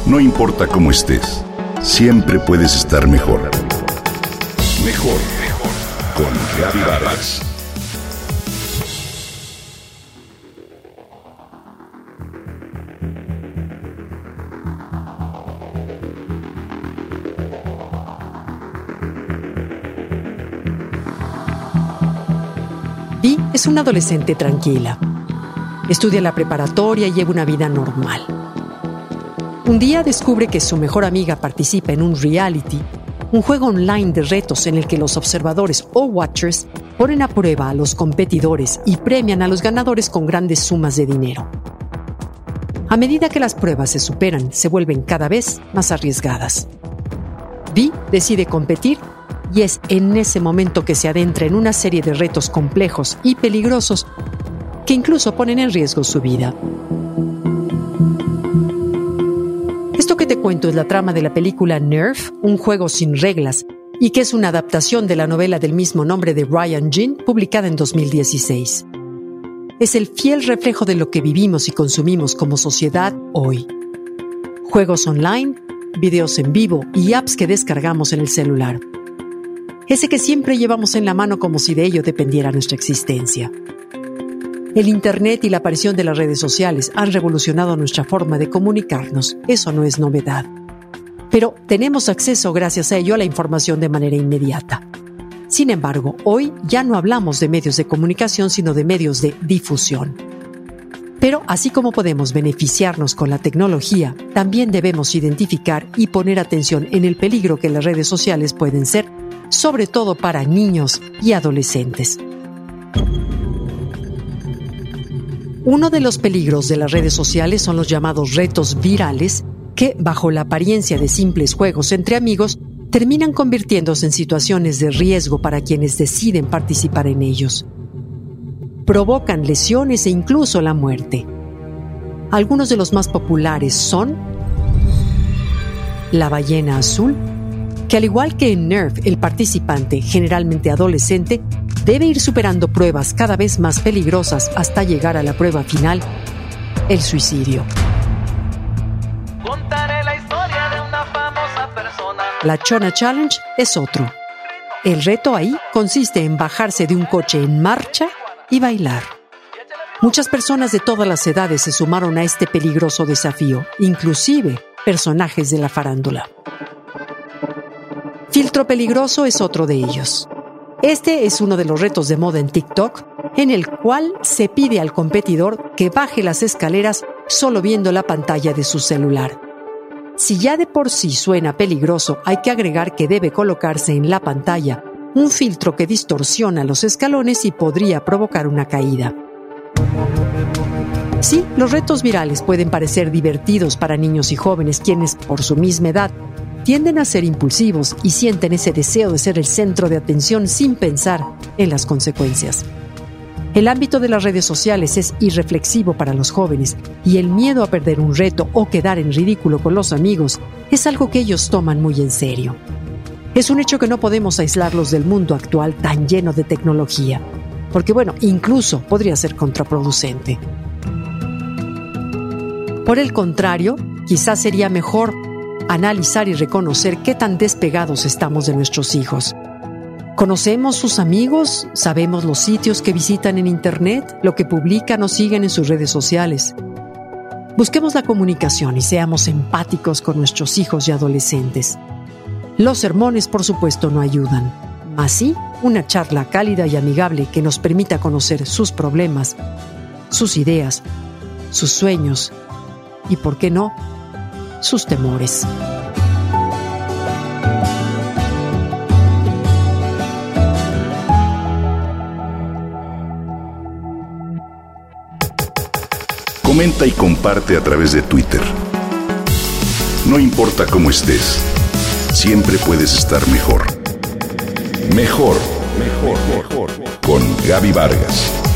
No importa cómo estés, siempre puedes estar mejor. Mejor, mejor. Con Gaby Vargas. Vi es una adolescente tranquila. Estudia la preparatoria y lleva una vida normal. Un día descubre que su mejor amiga participa en un reality, un juego online de retos en el que los observadores o watchers ponen a prueba a los competidores y premian a los ganadores con grandes sumas de dinero. A medida que las pruebas se superan, se vuelven cada vez más arriesgadas. Vi decide competir y es en ese momento que se adentra en una serie de retos complejos y peligrosos que incluso ponen en riesgo su vida. Esto que te cuento es la trama de la película Nerf, un juego sin reglas, y que es una adaptación de la novela del mismo nombre de Brian Jean, publicada en 2016. Es el fiel reflejo de lo que vivimos y consumimos como sociedad hoy. Juegos online, videos en vivo y apps que descargamos en el celular. Ese que siempre llevamos en la mano como si de ello dependiera nuestra existencia. El Internet y la aparición de las redes sociales han revolucionado nuestra forma de comunicarnos. Eso no es novedad. Pero tenemos acceso gracias a ello a la información de manera inmediata. Sin embargo, hoy ya no hablamos de medios de comunicación, sino de medios de difusión. Pero así como podemos beneficiarnos con la tecnología, también debemos identificar y poner atención en el peligro que las redes sociales pueden ser, sobre todo para niños y adolescentes. Uno de los peligros de las redes sociales son los llamados retos virales que, bajo la apariencia de simples juegos entre amigos, terminan convirtiéndose en situaciones de riesgo para quienes deciden participar en ellos. Provocan lesiones e incluso la muerte. Algunos de los más populares son la ballena azul, que al igual que en Nerf, el participante, generalmente adolescente, debe ir superando pruebas cada vez más peligrosas hasta llegar a la prueba final, el suicidio. Contaré la historia de una famosa persona. La Chona Challenge es otro. El reto ahí consiste en bajarse de un coche en marcha y bailar. Muchas personas de todas las edades se sumaron a este peligroso desafío, inclusive personajes de la farándula. Filtro peligroso es otro de ellos. Este es uno de los retos de moda en TikTok, en el cual se pide al competidor que baje las escaleras solo viendo la pantalla de su celular. Si ya de por sí suena peligroso, hay que agregar que debe colocarse en la pantalla un filtro que distorsiona los escalones y podría provocar una caída. Sí, los retos virales pueden parecer divertidos para niños y jóvenes, quienes, por su misma edad, tienden a ser impulsivos y sienten ese deseo de ser el centro de atención sin pensar en las consecuencias. El ámbito de las redes sociales es irreflexivo para los jóvenes y el miedo a perder un reto o quedar en ridículo con los amigos es algo que ellos toman muy en serio. Es un hecho que no podemos aislarlos del mundo actual tan lleno de tecnología, porque incluso podría ser contraproducente. Por el contrario, quizás sería mejor analizar y reconocer qué tan despegados estamos de nuestros hijos. ¿Conocemos sus amigos? ¿Sabemos los sitios que visitan en Internet? ¿Lo que publican o siguen en sus redes sociales? Busquemos la comunicación y seamos empáticos con nuestros hijos y adolescentes. Los sermones, por supuesto, no ayudan. Mas sí, una charla cálida y amigable que nos permita conocer sus problemas, sus ideas, sus sueños y, ¿por qué no?, sus temores. Comenta y comparte a través de Twitter. No importa cómo estés, siempre puedes estar mejor. Mejor, mejor, mejor. Con Gaby Vargas.